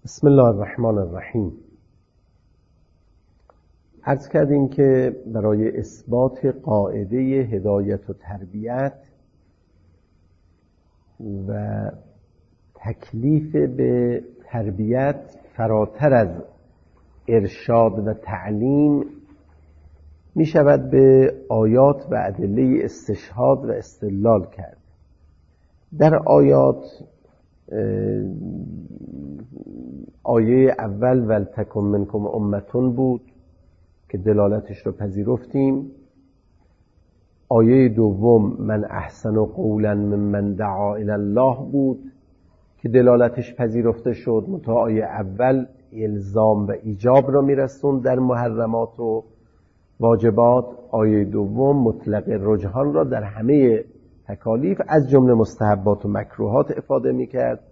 بسم الله الرحمن الرحیم. عرض کردیم که برای اثبات قاعده هدایت و تربیت و تکلیف به تربیت فراتر از ارشاد و تعلیم می شود به آیات و ادله استشهاد و استدلال کرد. در آیات آیه اول ولتکن منکم امتون بود که دلالتش رو پذیرفتیم. آیه دوم من احسن قولا ممن دعا الی الله بود که دلالتش پذیرفته شد، منتها آیه اول الزام و ایجاب را میرسون در محرمات و واجبات. آیه دوم مطلق رجحان را در همه تکالیف از جمله مستحبات و مکروهات افاده میکرد.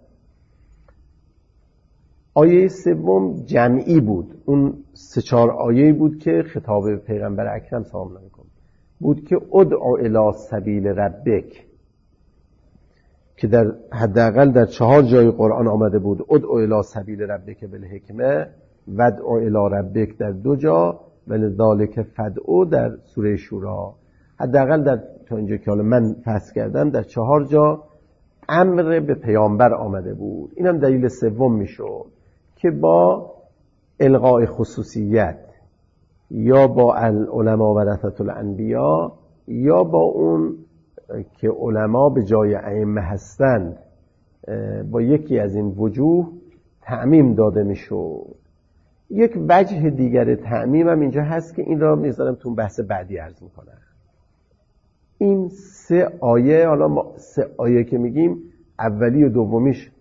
آیه سوم جمعی بود، اون 3-4 آیه بود که خطاب به پیغمبر اکرم صلی الله علیه و آله بود که ادعو الی سبیل ربک، که در حداقل در 4 جای قرآن آمده بود ادعو الی سبیل ربک بالحکمه و ادعو الی ربک در 2 جا و لذالک فدعو در سوره شورا. حداقل در تا اینجا که حالا من فحص کردم در 4 جا امر به پیامبر آمده بود. اینم دلیل سوم میشد که با الغاء خصوصیت یا با العلماء ورثة الانبیاء یا با اون که علما به جای ائمه هستند، با یکی از این وجوه تعمیم داده میشد. یک وجه دیگر تعمیم هم اینجا هست که این را میذارم تو بحث بعدی عرض میکنم. این 3 آیه، حالا ما 3 آیه که میگیم اولی و دومیش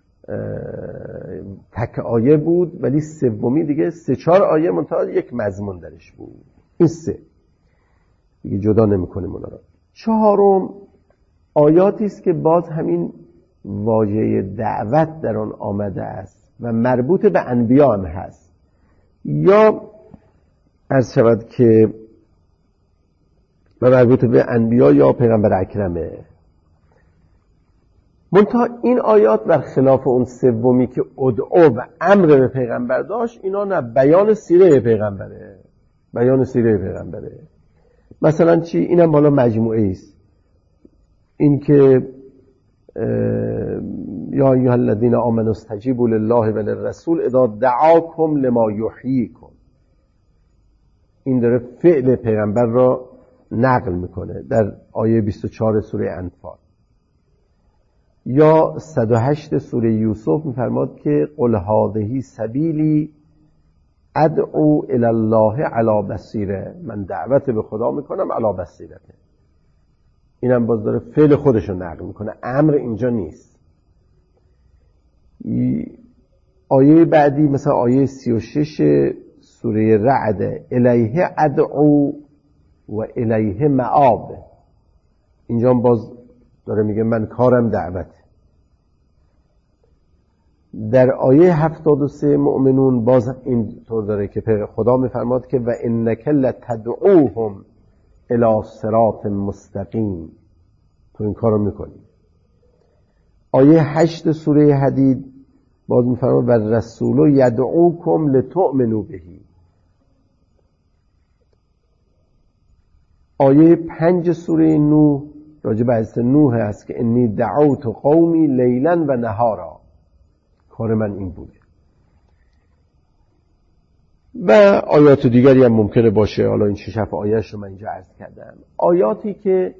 تک آیه بود، ولی سومی دیگه 3-4 آیه منتها یک مضمون درش بود. این 3 دیگه جدا نمی‌کنیم اونا رو. 4م آیاتی است که باز همین واژه دعوت در آن آمده است و مربوط به انبیا هم هست، یا عرض شود که مربوط به انبیا یا پیغمبر اکرمه. منتها این آیات برخلاف اون سومی که ادعو و امر به پیغمبر داشت، اینا نه، بیان سیره پیغمبره. بیان سیره پیغمبره. مثلا چی؟ اینم بالا مجموعه است. این که یا ایها الذین آمنوا استجیبوا لله و للرسول اذا دعاکم لما یحییکم، این داره فعل پیغمبر را نقل میکنه در آیه 24 سوره انفال. یا 108 سوره یوسف میفرماد که قل هذه سبیلی ادعو الی الله علی بصیره، من دعوت به خدا میکنم علی بصیره. اینم باز داره فعل خودش رو نقل میکنه، امر اینجا نیست. آیه بعدی مثلا آیه 36 سوره رعد الیه ادعو و الیه مآب، اینجا باز داره میگه من کارم دعوت. در آیه 73 مؤمنون باز این طور داره که خدا میفرماد که و انک لتدعوهم الی صراط مستقیم، تو این کارو میکنی. آیه 8 سوره حدید باز میفرماد و الرسول یدعوکم لتؤمنوا به. آیه 5 سوره نوح راجع به حضرت نوح است که انی دعوت قومی لیلا و نهارا، کار من این بوده. و آیات دیگری هم ممکنه باشه، حالا این 6-7 آیه‌اش رو من اینجا عرض کردم. آیاتی که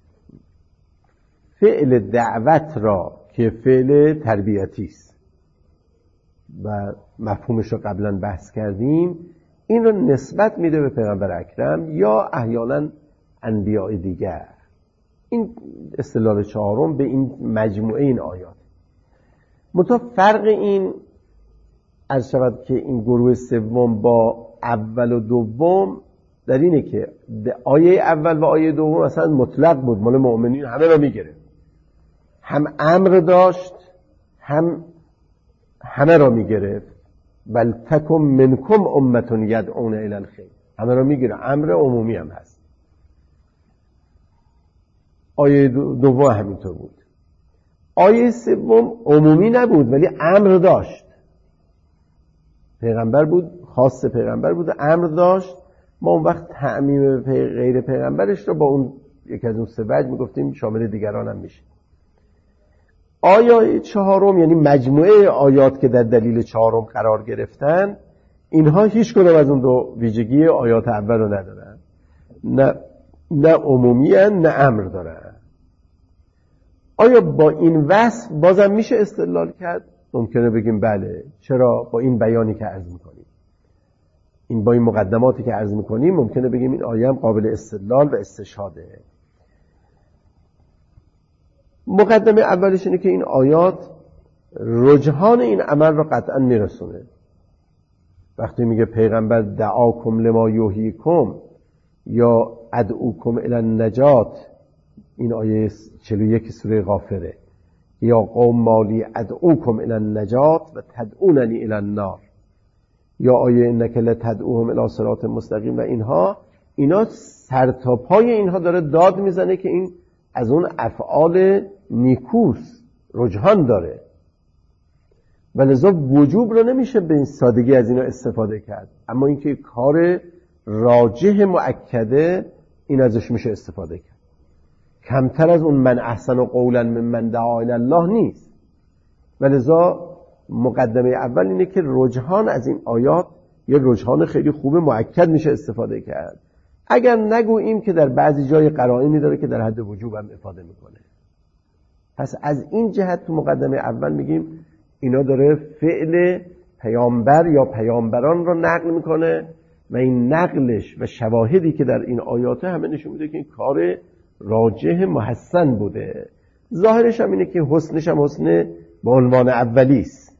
فعل دعوت را که فعل تربیتی است و مفهومش رو قبلا بحث کردیم، این رو نسبت میده به پیغمبر اکرم یا احیانا انبیاء دیگر. این استدلال 4م به این مجموعه این آیات. منتها فرق این عرض شود که این گروه سوم با اول و دوم در اینه که آیه اول و آیه دوم اصلا مطلق بود، مال مؤمنین همه را میگیره، هم امر داشت هم همه را میگرفت. بل تکن منکم امتون یدعون الی الخیر، همه را میگیره، امر عمومی هم هست. آیه دوم همینطور بود. آیه سوم عمومی نبود ولی امر داشت، پیغمبر بود، خاص پیغمبر بود، امر داشت. ما اون وقت تعمیم غیر پیغمبرش رو با اون یک از اون سه وجه میگفتیم شامل دیگران هم میشه. آیه چهارم یعنی مجموعه آیات که در دلیل چهارم قرار گرفتن، اینها هیچ کدوم از اون دو ویژگی آیات اول رو ندارن. نه عمومی هن، نه امر دارن. آیا با این وصف بازم میشه استدلال کرد؟ ممکنه بگیم بله. چرا؟ با این بیانی که عرض میکنیم، با این مقدماتی که عرض میکنیم ممکنه بگیم این آیه هم قابل استدلال و استشهاده. مقدمه اولش اینه که این آیات رجحان این عمل رو قطعا میرسونه. وقتی میگه پیغمبر دعاکم لما یحییکم یا ادعوکم الی النجات، این آیه 41 سوره غافره، یا قوم مالی ادعوکم الی النجات و تدعوننی الی النار، یا آیه انک لتدعوهم الی صراط مستقیم و اینا سرتاپای اینها داره داد میزنه که این از اون افعال نیکوست، رجحان داره، و لذا وجوب رو نمیشه به این سادگی از اینا استفاده کرد. اما اینکه کار راجح مؤکده، این ازش میشه استفاده کرد. کمتر از اون من احسن قولا ممن دعا الی الله نیست. و لذا مقدمه اول اینه که رجحان از این آیات یه رجحان خیلی خوب مؤکد میشه استفاده کرد، اگر نگوییم که در بعضی جای قرائنی داره که در حد وجوب هم افاده میکنه. پس از این جهت تو مقدمه اول میگیم اینا داره فعل پیامبر یا پیامبران رو نقل میکنه و این نقلش و شواهدی که در این آیاته همه نشون میده که این کار راجح محسن بوده. ظاهرش هم اینه که حسنش هم حسن به عنوان اولیست،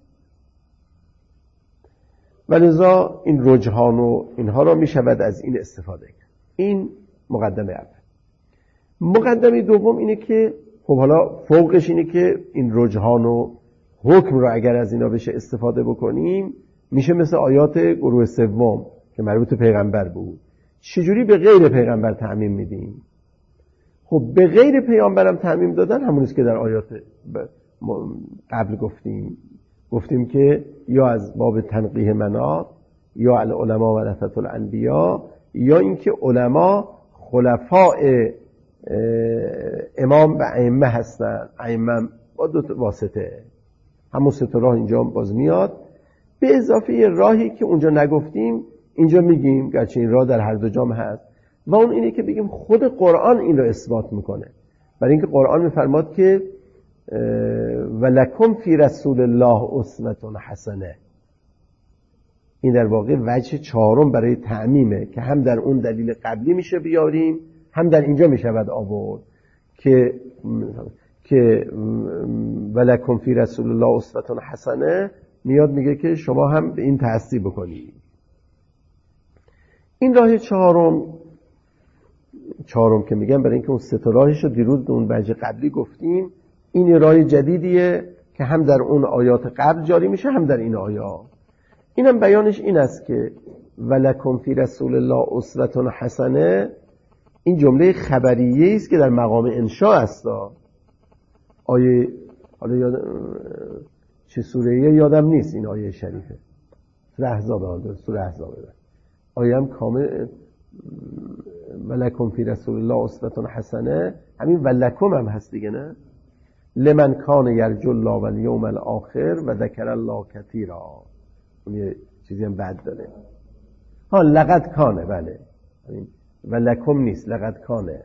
ولذا این رجحان و اینها را میشود از این استفاده کرد. این مقدمه اول. مقدمه دوم اینه که خب حالا فوقش اینه که این رجحان و حکم را اگر از اینا بشه استفاده بکنیم، میشه مثل آیات گروه سوم که مربوط به پیغمبر بود. چجوری به غیر پیغمبر تعمیم میدیم؟ خب به غیر پیامبرم تعمیم دادن همونیست که در آیات قبل گفتیم که یا از باب تنقیح مناط، یا العلماء ورثة الانبیاء، یا اینکه علما خلفاء امام و ائمه هستن. ائمه با دو واسطه، همون سه تا راه اینجا باز میاد، به اضافه راهی که اونجا نگفتیم اینجا میگیم، گرچه این راه در هر دو جام هست، و اون اینه که بگیم خود قرآن این رو اثبات میکنه. برای اینکه قرآن میفرماد که ولکم فی رسول الله اسوة حسنه. این در واقع وجه چهارم برای تعمیمه که هم در اون دلیل قبلی میشه بیاریم، هم در اینجا میشود آورد که ولکم فی رسول الله اسوة حسنه، میاد میگه که شما هم به این تأسی بکنید. این راه چهارم که میگم برای اینکه اون سه تا راهش رو دیروز اون وجه قبلی گفتیم، این راه جدیدیه که هم در اون آیات قبل جاری میشه هم در این آیات. اینم بیانش این است که ولکم فی رسول الله اسوة حسنه، این جمله خبریه است که در مقام انشاء است. آیه حالا چه سوره‌ای یادم نیست، این آیه شریفه سوره احزاب آیه هم کامل ولکم فی رسول الله اسوة حسنه، همین ولکم هم هست دیگه، نه؟ لمن کان یرجو الله والیوم الاخر و ذکر الله کثیرا. اون یه چیزی هم بعد داره، لقد کانه، بله، ولکم نیست، لقد کانه.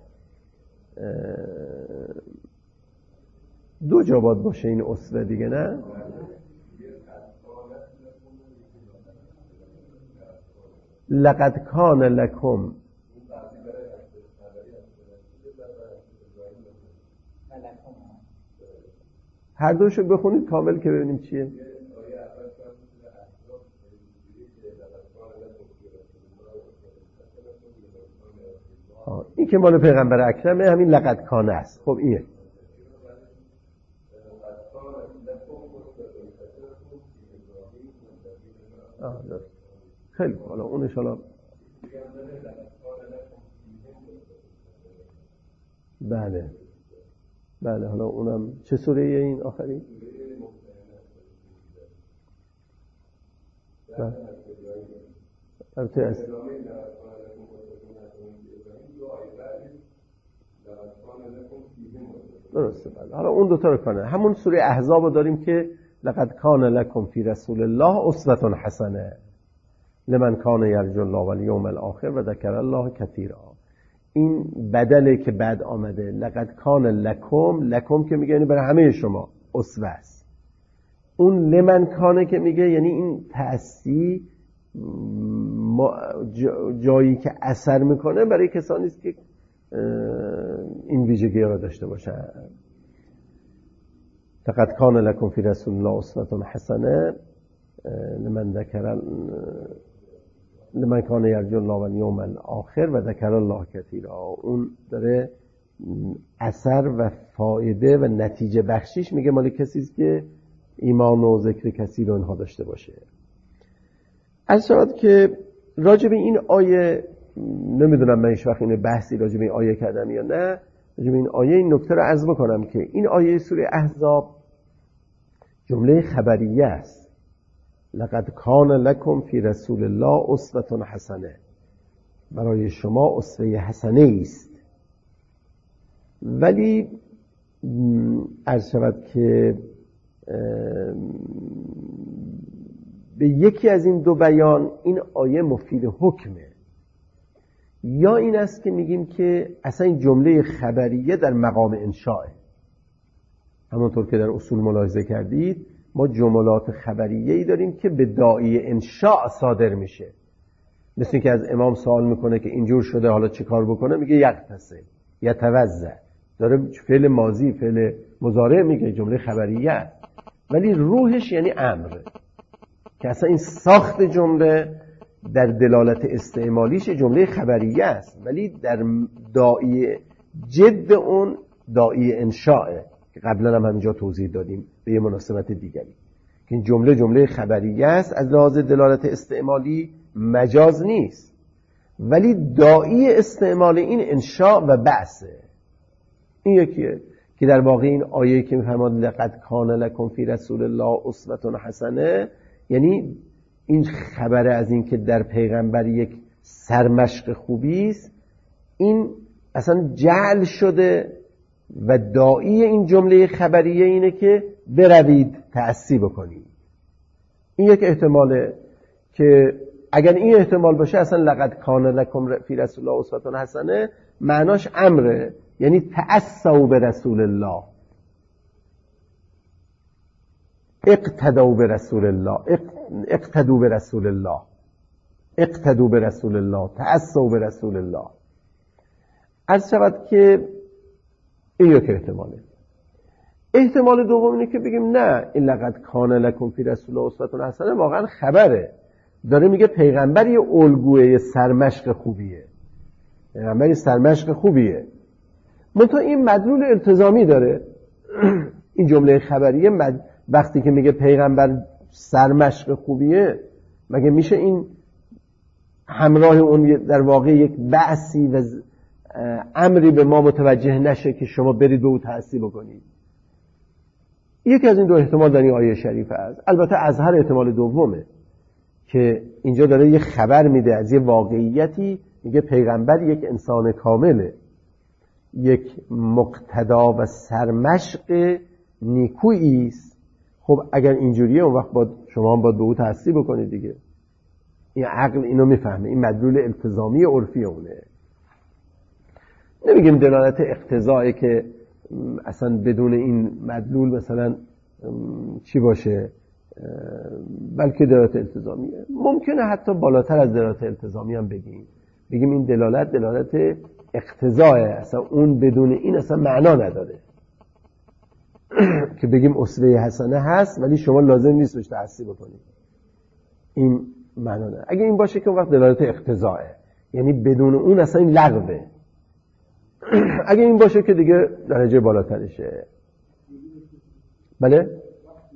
دو جا باید باشه این اسوه دیگه، نه؟ لقد کان لکم، هر دوشو بخونید کامل که ببینیم چیه. این که مال پیغمبر اکرمه، همین لقد کانه است. خب اینه خیلی حالا اونش حالا بله حالا اونم چه سوره این آخری؟ درسته. حالا اون دوتا رو کنه. همون سوره احزاب رو داریم که لقد کان لکم فی رسول الله اسوة حسنه لمن کان یرجو الله والیوم الاخر و ذکر الله کثیرا. این بدله که بعد آمده لقد کان لکم که میگه یعنی برای همه شما اسوه است. اون لمن کانه که میگه یعنی این تأثیر جایی که اثر میکنه برای کسانی است که این ویژگی را داشته باشن. لقد کان لکم فی رسول الله اسوة حسنه لمن کان یرجو الله والیوم الاخر و ذکر الله کثیرا. اون داره اثر و فایده و نتیجه بخشیش میگه مال کسی است که ایمان و ذکر کثیر اونها داشته باشه. از شد که راجع به این آیه نمیدونم من هیچ وقت این بحثی راجع به این آیه کردم یا نه. راجع به این آیه این نکته رو عرض بکنم که این آیه سوره احزاب جمله خبریه است. لقد کان لکم فی رسول الله اسوة حسنه، برای شما اسوه حسنه است. ولی عرض شود که به یکی از این دو بیان این آیه مفید حکمه، یا این است که میگیم که اصلا این جمله خبریه در مقام انشاءه. همونطور که در اصول ملاحظه کردید ما جملات خبریه‌ای داریم که به داعی انشاء صادر میشه. مثل این که از امام سوال میکنه که اینجور شده حالا چه کار بکنه، میگه یغتسل یتوضا. داره فعل ماضی فعل مضارع میگه، جمله خبریه، ولی روحش یعنی امر، که اصلا این ساخت جمله در دلالت استعمالیش جمله خبریه است، ولی در داعی جد اون داعی انشاءه که قبلا هم همینجا توضیح دادیم به یه مناسبت دیگری که این جمله خبریه است، از لحاظ دلالت استعمالی مجاز نیست، ولی داعی استعمال این انشاء و بعثه. این یکیه که در واقع این آیه که میفرماد لقد کان لکم فی رسول الله اسوة حسنه، یعنی این خبره از این که در پیغمبر یک سرمشق خوبی است، این اصلا جعل شده و داعی این جمله خبریه اینه که بروید تأسی بکنید. این یک احتماله که اگر این احتمال باشه اصلا لقد کان لکم فی رسول الله اسوة حسنه معناش امره، یعنی تأسوا به رسول الله، اقتدوا به رسول الله، اقتدوا به رسول الله، اقتدوا به رسول الله، تأسوا به رسول الله. عرض شود که این یک احتماله. احتمال دوم اینه که بگیم نه، این لقد کان لکم فی رسول الله اسوة حسنه واقعا خبره، داره میگه پیغمبر یه الگوی سرمشق خوبیه، پیغمبر سرمشق خوبیه، منتها این مدلول التزامی داره. این جمله خبریه وقتی که میگه پیغمبر سرمشق خوبیه، مگه میشه این همراه اون در واقع یک بعثی و امری به ما متوجه نشه که شما برید به او تأسی بکنید؟ یکی از این دو احتمال در این آیه شریفه است. البته از هر احتمال دومه که اینجا داره یه خبر میده از یه واقعیتی، میگه پیغمبر یک انسان کامله، یک مقتدا و سرمشق نیکویی است. خب اگر اینجوریه اون وقت شما هم باید به او تأسی بکنید دیگه. این عقل اینو میفهمه، این مدلول التزامی عرفی اونه. نمیگیم دلالت اقتضایی که اصلا بدون این مدلول مثلا چی باشه، بلکه دلالت التزامیه. ممکنه حتی بالاتر از دلالت التزامی هم بگیم این دلالت اقتضای، اصلا اون بدون این اصلا معنا نداره که بگیم اسوه حسنه هست ولی شما لازم نیست بهش تأسی بکنید، این معنا نداره. اگه این باشه که اون وقت دلالت اقتضاه، یعنی بدون اون اصلا این لغوه. اگه این باشه که دیگه درجه بالاترشه. بله؟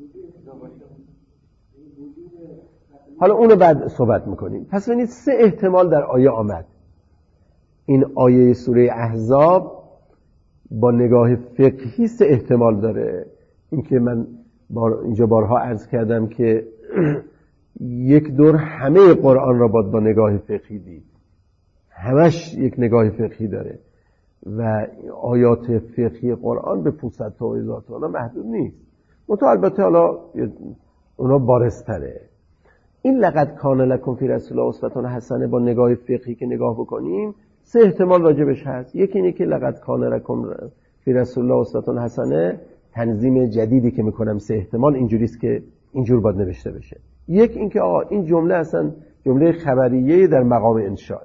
حالا اونو بعد صحبت میکنیم. پس ببینید 3 احتمال در آیه آمد. این آیه سوره احزاب با نگاه فقهی 3 احتمال داره. این که من اینجا بارها عرض کردم که یک دور همه قرآن را باید با نگاه فقهی دید، همش یک نگاه فقهی داره و آیات فقهی قرآن به 500 تا و هزار تا محدود نیست. البته حالا اونا بارزتره. این لقد کان لکم فی رسول الله اسوة حسنه با نگاه فقهی که نگاه بکنیم 3 احتمال راجبش هست. یکی اینه که لقد کان لکم فی رسول الله اسوة حسنه تنظیم جدیدی که میکنم 3 احتمال اینجوریست که اینجور باید نوشته بشه. یک این که آقا این جمله اصلا جمله خبریه در مقام انشاء،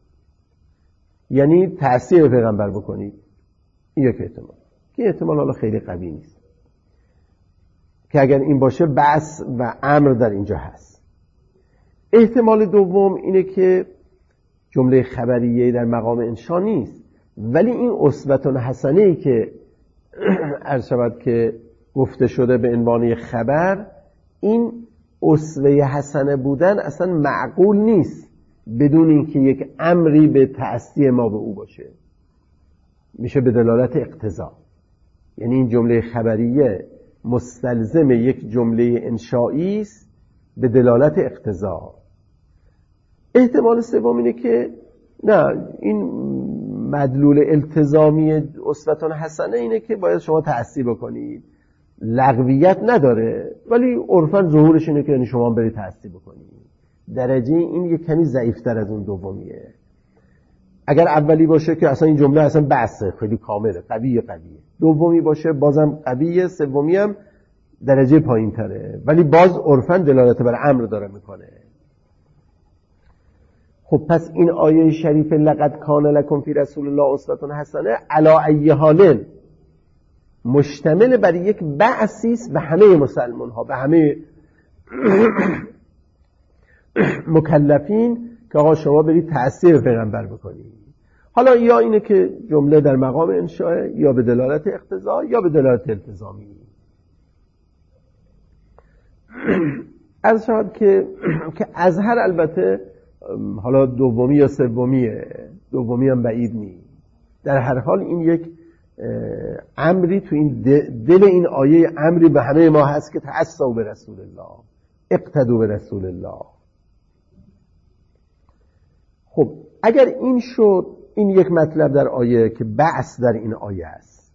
یعنی تأثیر پیغمبر بکنید. این یک احتمال که احتمال حالا خیلی قوی نیست که اگر این باشه بعث و امر در اینجا هست. احتمال دوم اینه که جمله خبریه در مقام انشاء نیست، ولی این اسوة حسنه‌ای که عرض شود که گفته شده به عنوان خبر، این اسوه حسنه بودن اصلا معقول نیست بدون اینکه یک امری به تأسی ما به او باشه. میشه به دلالت اقتضا، یعنی این جمله خبریه مستلزم یک جمله انشایی است به دلالت اقتضا. احتمال سوم اینه که نه، این مدلول التزامی اسوة حسنه اینه که باید شما تأسی بکنید، لغویت نداره، ولی عرفاً ظهورش اینه که یعنی شما برید تأسی بکنید. درجه این یک کمی ضعیف‌تر از اون دومیه. اگر اولی باشه که اصلا این جمله اصلا بحثه خیلی کامله، قویه، دومی باشه بازم قویه، سومی هم درجه پایین‌تره، ولی باز عرفاً دلالت بر امر داره میکنه. خب پس این آیه شریف لقد کان لکم فی رسول الله اسوة حسنه علی ای حال مشتمل بر یک بعثی است به همه مسلمان ها، به همه مکلفین که آقا شما برید تأثیر پیغمبر بکنید. حالا یا اینه که جمله در مقام انشاء، یا به دلالت اقتضا، یا به دلالت التزامی. از شاید که ازهر البته حالا دومی یا سومیه، دومی هم بعید نیست. در هر حال این یک امری تو این دل این آیه امری به همه ما هست که تأسوا به رسول الله، اقتدوا به رسول الله. خب اگر این شد، این یک مطلب در آیه که بعث در این آیه است.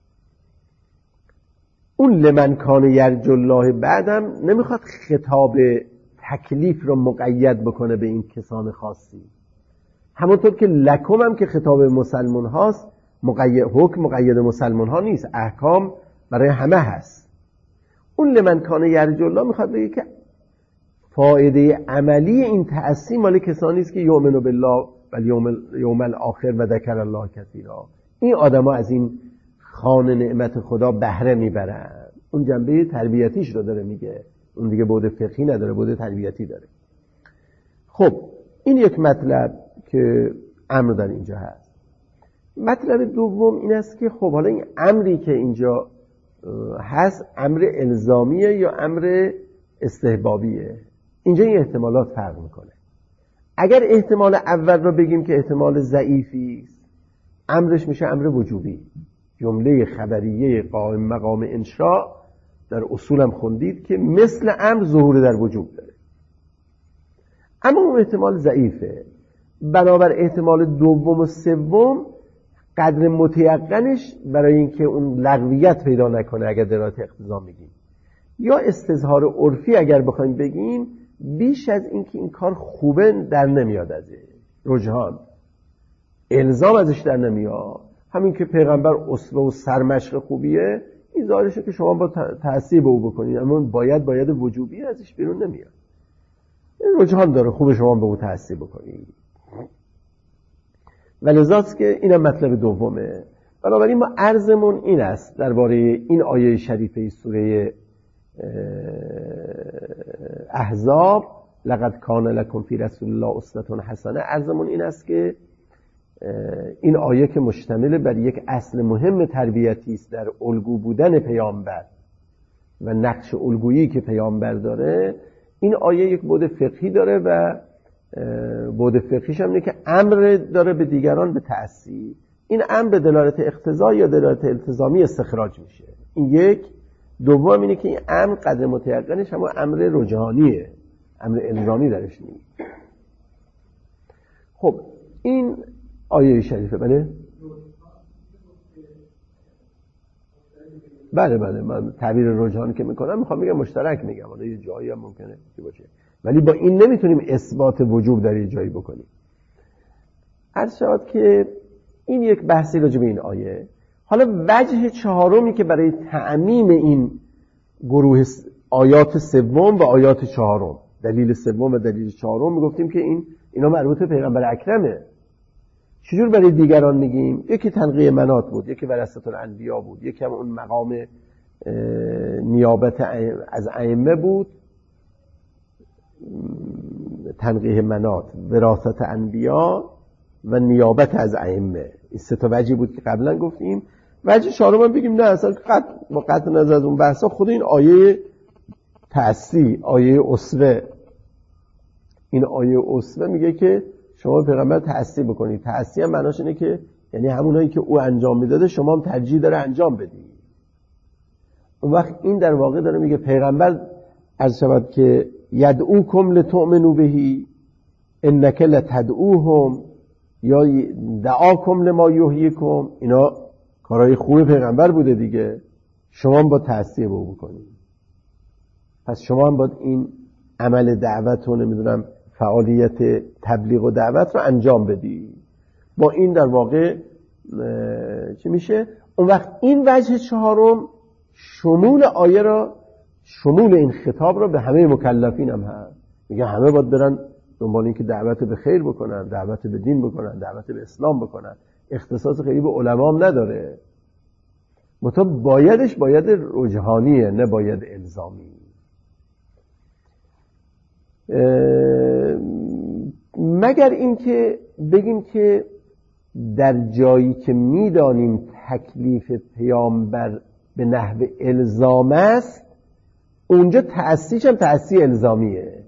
اون لمن کان یرجو الله بعدم نمیخواد خطاب تکلیف رو مقید بکنه به این کسان خاصی، همونطور که لکم هم که خطاب مسلمان هاست، حکم مقید مسلمان ها نیست، احکام برای همه هست. اون لمن کان یرجو الله میخواد بگه که فایده عملی این تأسی مال کسانی است که یؤمنون بالله و یوم الاخر و ذکر الله کثیرا. این آدما از این خوان نعمت خدا بهره میبرن. اون جنبه تربیتیش رو داره میگه، اون دیگه بعد فقهی نداره، بعد تربیتی داره. خب این یک مطلب که امر در اینجا هست. مطلب دوم این است که خب حالا این امری که اینجا هست امر الزامیه یا امر استحبابیه؟ اینجا این احتمالات فرق میکنه. اگر احتمال اول رو بگیم که احتمال ضعیفی است، امرش میشه امر وجوبی. جمله خبریه قائم مقام انشاء در اصولم خوندید که مثل امر ظهور در وجوب داره. اما اون احتمال ضعیفه، بنابر احتمال دوم و سوم قدر متیقنش برای اینکه اون لغویت پیدا نکنه اگر دلالت اقتضا میگیم، یا استظهار عرفی اگر بخوایم بگیم، بیش از اینکه این کار خوبه در نمیاد ازش، رجحان الزام ازش در نمیاد. همین که پیغمبر اسوه و سرمشق خوبیه، این ظاهرشه که شما با تأثیر به او بکنید، اما باید وجوبی ازش بیرون نمیاد. این رجحان داره، خوب شما به او تأثیر بکنید. ولذاست که اینم مطلب دومه. بنابراین ما عرضمون این است درباره این آیه شریفه سوره احزاب، لقد کان لکم فی رسول الله اسوة حسنه، عرضمون این است که این آیه که مشتمل بر یک اصل مهم تربیتی است در الگو بودن پیامبر و نقش الگویی که پیامبر داره، این آیه یک بعد فقهی داره و بعد فقهیش هم اینه که امر داره به دیگران به تأسی. این امر به دلالت اقتضا یا دلالت التزامی استخراج میشه. این یک. دوم اینه که این امر قدر متیقنش هم امر رجحانیه، امر الزامی درش نیست. خب این آیه شریفه. بله من تعبیر رجحان که میکنم میخوام بگم مشترک میگم، حالا یه جایی هم ممکنه که باشه، ولی با این نمیتونیم اثبات وجوب در یه جایی بکنیم. عرض شد که این یک بحثی راجع به این آیه. حالا وجه چهارمی که برای تعمیم این گروه آیات سوم و آیات چهارم، دلیل سوم و دلیل چهارم، میگفتیم که اینا مربوط به پیغمبر اکرمه. چجور برای دیگران میگیم؟ یکی تنقیه منات بود، یکی ورثة الانبیا بود، یکی هم اون مقام نیابت از ائمه بود، تنقیه منات، وراثت انبیا و نیابت از ائمه. این سه تا وجهی بود که قبلا گفتیم. وجه چهارم هم بگیم نه اصلا با قطع نظر از اون بحثا خود این آیه تأسی، آیه اسوه، این آیه اسوه میگه که شما پیغمبر تأسی بکنید. تأسی هم معناش اینه که یعنی همونایی که او انجام میداده شما هم ترجیح داره انجام بدید. اون وقت این در واقع داره میگه پیغمبر عرض شود که یدعوکم لتؤمنوا بهی انک لتدعوهم یا دعاکم لما یحییکم، اینا کارهای خوب پیغمبر بوده دیگه، شما هم با تأسی به او بکنید. پس شما هم باید این عمل دعوت و نمیدونم فعالیت تبلیغ و دعوت رو انجام بدی. با این در واقع چی میشه؟ اون وقت این وجه چهارم شمول آیه را، شمول این خطاب را به همه مکلفین هم هست. میگه همه باید برن دنبال این که دعوت به خیر بکنن، دعوت به دین بکنن، دعوت به اسلام بکنن. اختصاص خیلی به علما هم نداره. بایدش باید رجحانیه، نه باید الزامی. مگر اینکه بگیم که در جایی که میدانیم تکلیف پیامبر به نحو الزام است، اونجا تأسیش هم تأسی الزامیه.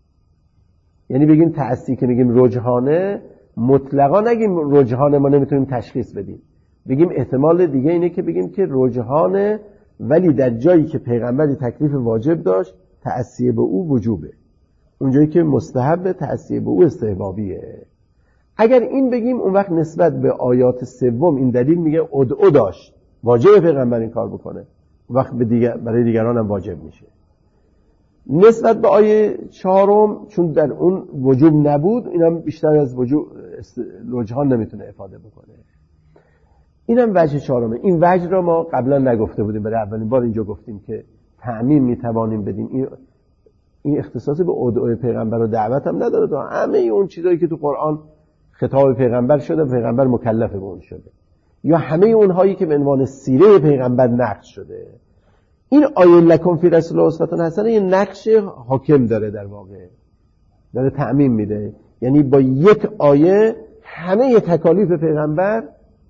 یعنی بگیم تأسی که میگیم رجحانه، مطلقا نگیم رجحانه ما نمیتونیم تشخیص بدیم، بگیم احتمال دیگه اینه که بگیم که رجحانه ولی در جایی که پیغمبری تکلیف واجب داشت تأسی به او وجوبه، اونجایی که مستحب تأسی به او استحبابیه. اگر این بگیم اون وقت نسبت به آیات سوم این دلیل میگه ادعو داشت، واجب پیغمبر این کار بکنه، اون وقت برای دیگران هم واجب میشه. نسبت به آیه چهارم چون در اون وجوب نبود، اینم بیشتر از وجوب رجحان نمیتونه افاده بکنه. اینم وجه چهارمه. این وجه را ما قبلا نگفته بودیم، برای اولین بار اینجا گفتیم که تعمیم میتوانیم بدیم. این اختصاصی به ادعای پیغمبر و دعوت هم نداره. تا همه اون چیزایی که تو قرآن خطاب پیغمبر شده، پیغمبر مکلف به اون شده، یا همه اونهایی که به عنوان سیره پیغمبر نقش شده. این آیه لکم فی رسول الله اسوة حسنه یه نقش حاکم داره، در واقع داره تعمیم میده. یعنی با یک آیه همه تکالیف پیغمبر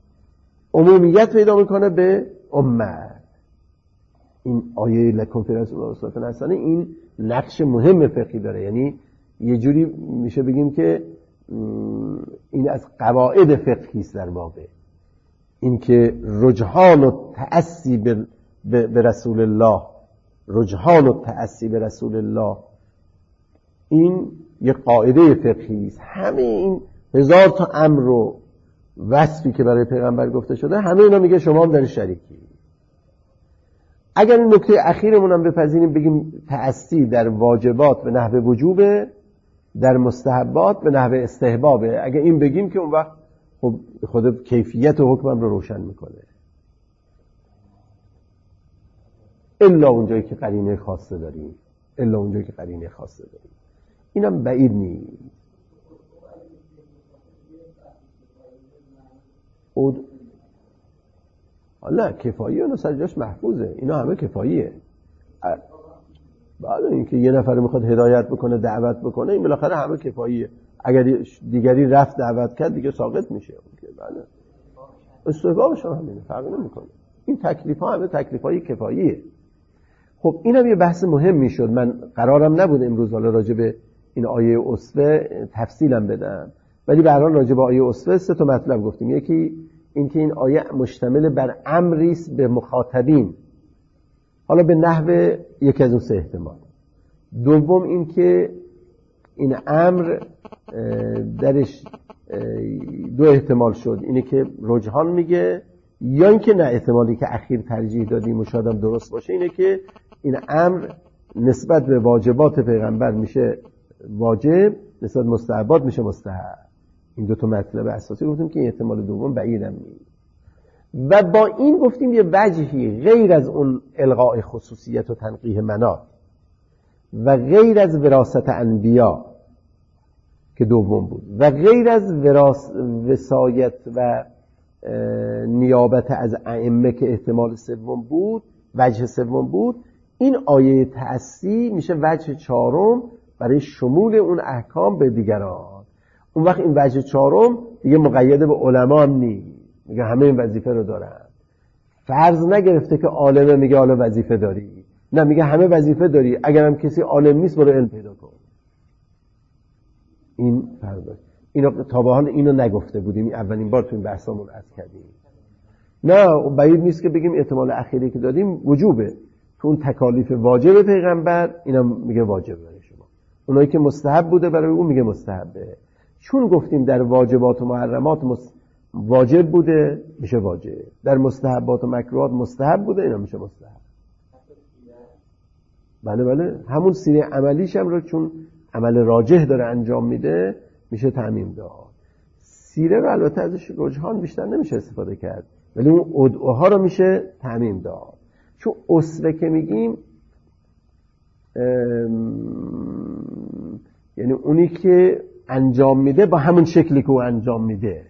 عمومیت پیدا میکنه به امت. این آیه لکم فی رسول الله اسوة حسنه این نقش مهم فقهی داره. یعنی یه جوری میشه بگیم که این از قواعد فقهی است در واقع، این که رجحان و تأسی به رسول الله، رجحان و تأسی به رسول الله، این یه قاعده فقهی است. همه این 1000 تا امر و وصفی که برای پیغمبر گفته شده، همه اینا میگه شما هم در شریکی. اگر این نکته اخیرمون هم بپذیریم، بگیم تأسی در واجبات به نحو وجوبه، در مستحبات به نحو استحبابه، اگر این بگیم که اون وقت خود کیفیت و حکمم رو روشن میکنه، الا اونجایی که قرینه خاصه داریم، الا اونجایی که قرینه خاصه داریم. اینم بعید نیست. حالا کفایی اونو سر جاش محفوظه، اینا همه کفاییه. بعد اینکه یه نفر میخواد هدایت بکنه، دعوت بکنه، این بالاخره همه کفاییه. اگر دیگری رفت دعوت کرد دیگه ساقط میشه. بله استحبابش هم همینه، فرق نمیکنه. این تکلیف ها همه تکلیف های کفاییه. خب اینم یه بحث مهم میشد. من قرارم نبود امروز حالا راجع به این آیه اسوه تفصیلم بدم، ولی به هر حال راجع به آیه اسوه 3 تا مطلب گفتیم. یکی اینکه این آیه مشتمل بر امری است به مخاطبین، حالا به نحو یکی از اون 3 احتمال. دوم اینکه این امر درش دو احتمال شد، اینه که رجحان میگه یا اینکه نه احتمالی که اخیر ترجیح دادیم و شاید هم درست باشه اینه که این امر نسبت به واجبات پیغمبر میشه واجب، نسبت مستحبات میشه مستحب. این دو تا مطلب اساسی گفتیم که این احتمال دوم بعیدم نیست. و با این گفتیم یه وجهی غیر از اون الغاء خصوصیت و تنقیح منات و غیر از وراثت انبیا که دوم بود و غیر از وصایت و نیابت از ائمه که احتمال سوم بود، وجه سوم بود، این آیه تأسی میشه وجه چهارم برای شمول اون احکام به دیگران. اون وقت این وجه چهارم دیگه مقید به علما نیست، میگه همه این وظیفه رو دارن. فرض نگرفته که عالمه میگه حالا وظیفه داری، نه میگه همه وظیفه داری، اگرم کسی عالم نیست برو علم پیدا کن. این فرض داره. اینو تا به حال اینو نگفته بودیم، اولین بار تو این بحثامون عرض کردیم. نه بعید نیست که بگیم احتمال اخیری که دادیم وجوبه. تو اون تکالیف واجب پیغمبر اینم میگه واجب برای شما، اونایی که مستحب بوده برای اون میگه مستحبه. چون گفتیم در واجبات و محرمات واجب بوده میشه واجب، در مستحبات و مکروهات مستحب بوده اینا میشه مستحب. بله همون سیره عملیش هم رو چون عمل راجح داره انجام میده میشه تعمیم داد. سیره رو البته ازش رجحان بیشتر نمیشه استفاده کرد، ولی اون ادعاها رو میشه تعمیم داد. چون اسوه که میگیم یعنی اونی که انجام میده با همون شکلی که او انجام میده.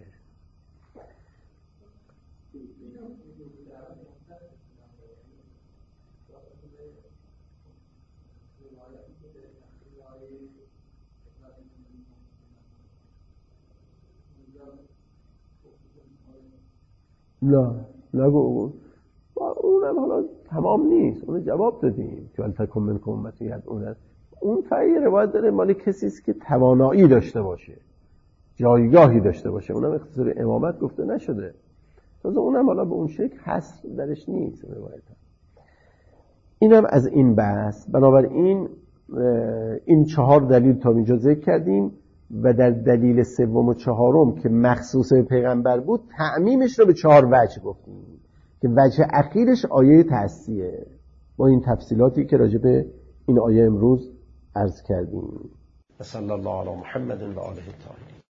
نه نگو اونم حالا تمام نیست، اون جواب دادیم که ولتکن منکم امة یدعون. اون فعی روایت داره مالی کسی است که توانایی داشته باشه، جایگاهی داشته باشه، اونم اختصار امامت گفته نشده، تازه اونم حالا به اون شکل حصر درش نیست روایت. اینم از این بحث. بنابراین این 4 دلیل تا اینجا ذکر کردیم و در دلیل سوم و چهارم که مخصوص پیغمبر بود تعمیمش رو به 4 وجه گفتیم که وجه اخیرش آیه تأسیه با این تفصیلاتی که راجع به این آیه امروز عرض کردیم. صلی الله علی محمد و آله الطاهرین.